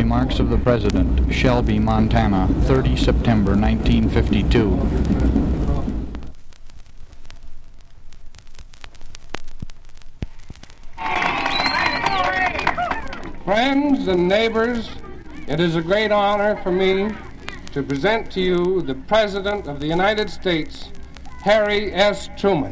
Remarks of the President, Shelby, Montana, 30 September 1952. Friends and neighbors, it is a great honor for me to present to you the President of the United States, Harry S. Truman.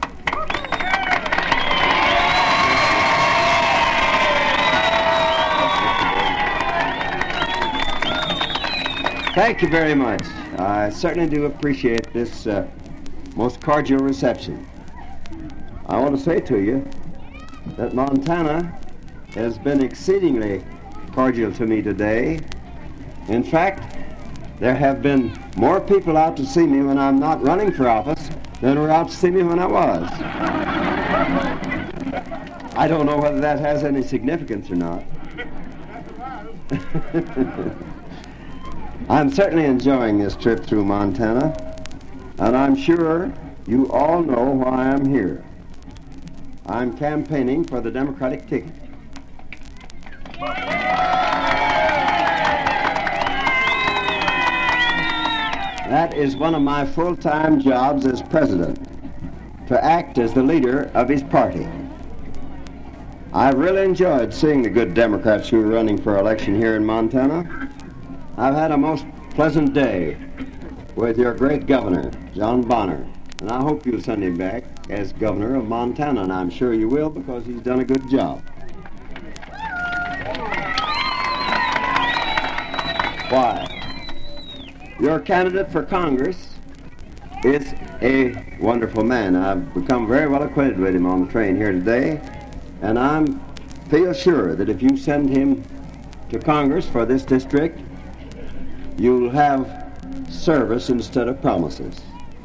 Thank you very much. I certainly do appreciate this most cordial reception. I want to say to you that Montana has been exceedingly cordial to me today. In fact, there have been more people out to see me when I'm not running for office than were out to see me when I was. I don't know whether that has any significance or not. I'm certainly enjoying this trip through Montana, and I'm sure you all know why I'm here. I'm campaigning for the Democratic ticket. That is one of my full-time jobs as president, to act as the leader of his party. I've really enjoyed seeing the good Democrats who are running for election here in Montana. I've had a most pleasant day with your great governor, John Bonner, and I hope you'll send him back as governor of Montana, and I'm sure you will because he's done a good job. Why? Your candidate for Congress is a wonderful man. I've become very well acquainted with him on the train here today, and I feel sure that if you send him to Congress for this district, you'll have service instead of promises.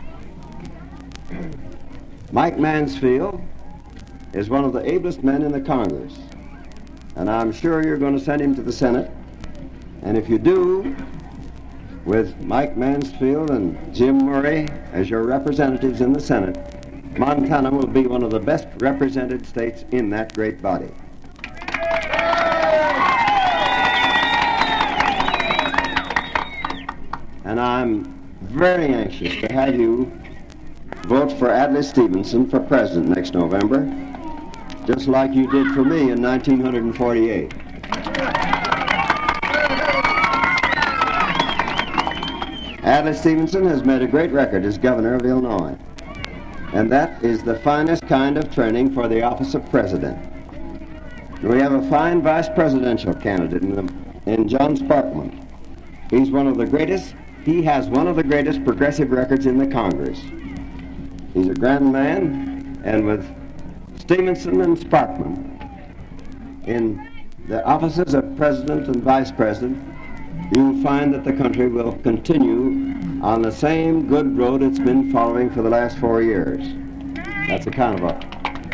Mike Mansfield is one of the ablest men in the Congress, and I'm sure you're going to send him to the Senate. And if you do, with Mike Mansfield and Jim Murray as your representatives in the Senate, Montana will be one of the best represented states in that great body. And I'm very anxious to have you vote for Adlai Stevenson for president next November, just like you did for me in 1948. Adlai Stevenson has made a great record as governor of Illinois, and that is the finest kind of training for the office of president. We have a fine vice presidential candidate in John Sparkman. He's one of the greatest. He has one of the greatest progressive records in the Congress. He's a grand man, and with Stevenson and Sparkman in the offices of president and vice president, you'll find that the country will continue on the same good road it's been following for the last 4 years. That's a kind of a...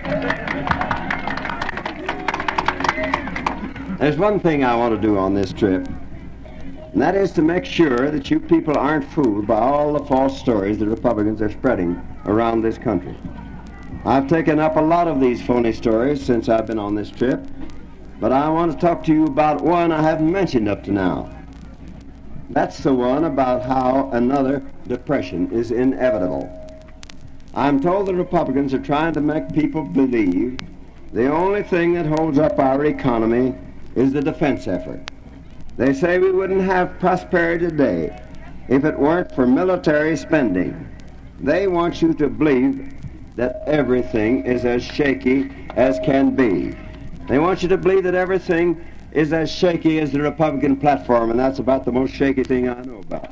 There's one thing I want to do on this trip, and that is to make sure that you people aren't fooled by all the false stories the Republicans are spreading around this country. I've taken up a lot of these phony stories since I've been on this trip, but I want to talk to you about one I haven't mentioned up to now. That's the one about how another depression is inevitable. I'm told the Republicans are trying to make people believe the only thing that holds up our economy is the defense effort. They say we wouldn't have prosperity today if it weren't for military spending. They want you to believe that everything is as shaky as can be. They want you to believe that everything is as shaky as the Republican platform, and that's about the most shaky thing I know about.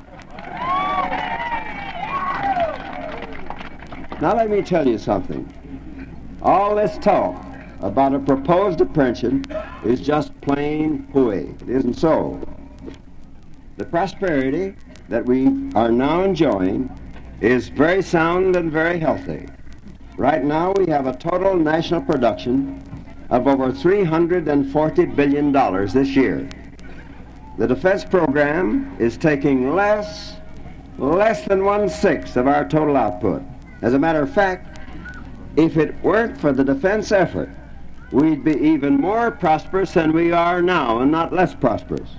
Now let me tell you something. All this talk about a proposed depression is just plain hooey. It isn't so. The prosperity that we are now enjoying is very sound and very healthy. Right now we have a total national production of over $340 billion this year. The defense program is taking less than 1/6 of our total output. As a matter of fact, if it weren't for the defense effort, we'd be even more prosperous than we are now and not less prosperous.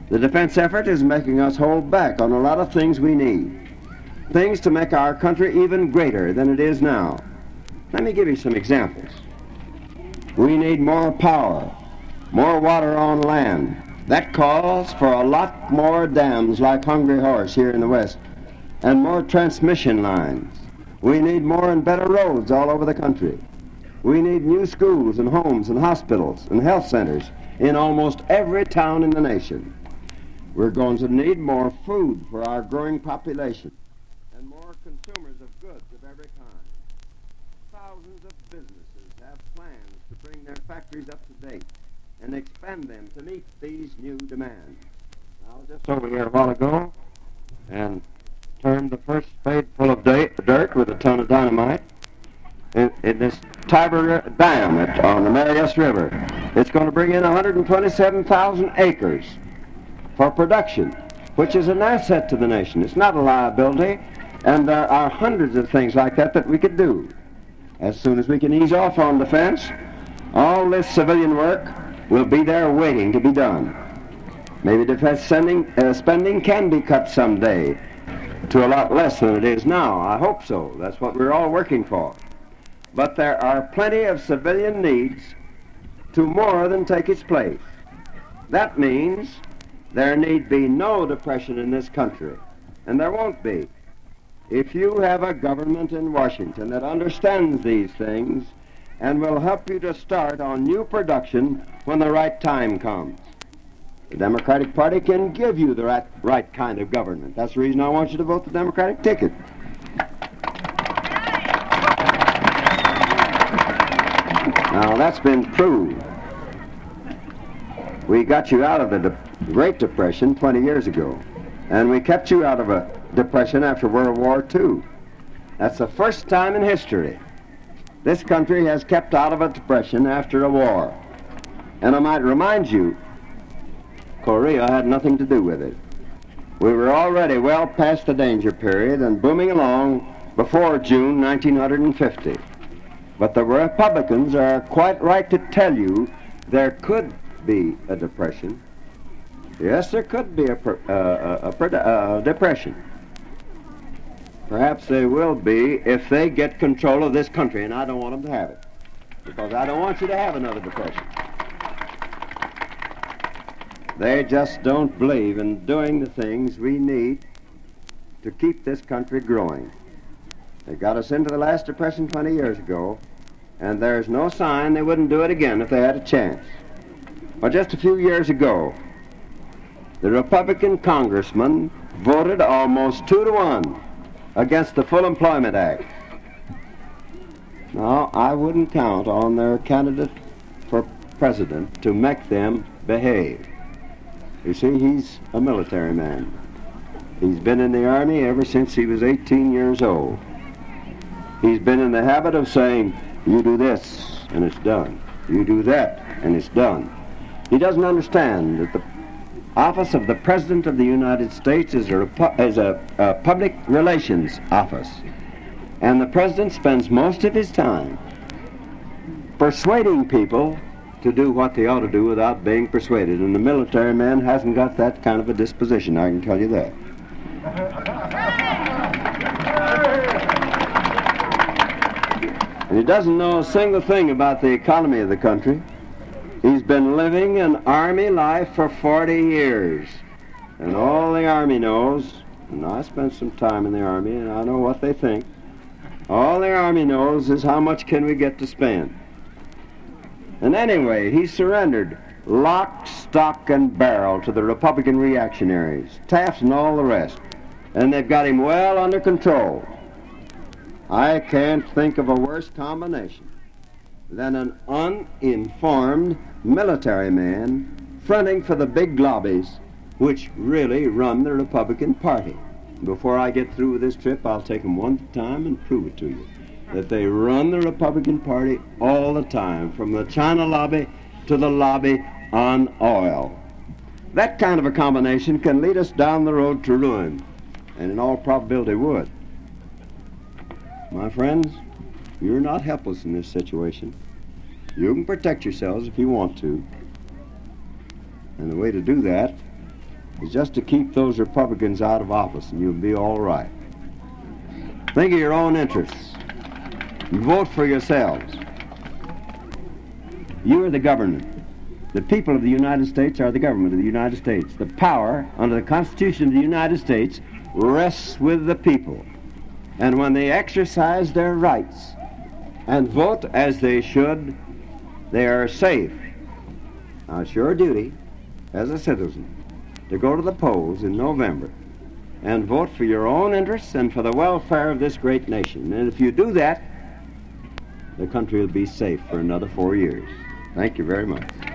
The defense effort is making us hold back on a lot of things we need. Things to make our country even greater than it is now. Let me give you some examples. We need more power, more water on land. That calls for a lot more dams like Hungry Horse here in the West, and more transmission lines. We need more and better roads all over the country. We need new schools and homes and hospitals and health centers in almost every town in the nation. We're going to need more food for our growing population and more consumers of goods of every kind. Thousands of businesses have plans to bring their factories up to date and expand them to meet these new demands. I was just over here a while ago and turned the first spade full of dirt with a ton of dynamite in this Tiber Dam on the Marias River. It's going to bring in 127,000 acres for production, which is an asset to the nation. It's not a liability, and there are hundreds of things like that that we could do. As soon as we can ease off on defense, all this civilian work will be there waiting to be done. Maybe defense spending can be cut someday to a lot less than it is now. I hope so. That's what we're all working for. But there are plenty of civilian needs to more than take its place. That means there need be no depression in this country, and there won't be. If you have a government in Washington that understands these things and will help you to start on new production when the right time comes. The Democratic Party can give you the right kind of government. That's the reason I want you to vote the Democratic ticket. Now, that's been proved. We got you out of the Great Depression 20 years ago, and we kept you out of a depression after World War II. That's the first time in history this country has kept out of a depression after a war. And I might remind you, Korea had nothing to do with it. We were already well past the danger period and booming along before June 1950. But the Republicans are quite right to tell you there could be a depression. Yes, there could be a depression. Perhaps they will be if they get control of this country, and I don't want them to have it, because I don't want you to have another depression. They just don't believe in doing the things we need to keep this country growing. They got us into the last depression 20 years ago, and there's no sign they wouldn't do it again if they had a chance. Well, just a few years ago, the Republican congressman voted almost 2-1 against the Full Employment Act. Now, I wouldn't count on their candidate for president to make them behave. You see, he's a military man. He's been in the Army ever since he was 18 years old. He's been in the habit of saying, you do this, and it's done. You do that, and it's done. He doesn't understand that the office of the President of the United States is a public relations office. And the President spends most of his time persuading people to do what they ought to do without being persuaded. And the military man hasn't got that kind of a disposition, I can tell you that. And he doesn't know a single thing about the economy of the country. He's been living an Army life for 40 years. And all the Army knows, and I spent some time in the Army and I know what they think, all the Army knows is how much can we get to spend. And anyway, he surrendered lock, stock, and barrel to the Republican reactionaries, Taft and all the rest. And they've got him well under control. I can't think of a worse combination than an uninformed military man fronting for the big lobbies which really run the Republican Party. Before I get through with this trip, I'll take them one at a time and prove it to you, that they run the Republican Party all the time, from the China lobby to the lobby on oil. That kind of a combination can lead us down the road to ruin, and in all probability would. My friends, you're not helpless in this situation. You can protect yourselves if you want to. And the way to do that is just to keep those Republicans out of office, and you'll be all right. Think of your own interests and vote for yourselves. You are the government. The people of the United States are the government of the United States. The power under the Constitution of the United States rests with the people. And when they exercise their rights and vote as they should, they are safe. Now, it's your duty as a citizen to go to the polls in November and vote for your own interests and for the welfare of this great nation. And if you do that, the country will be safe for another 4 years. Thank you very much.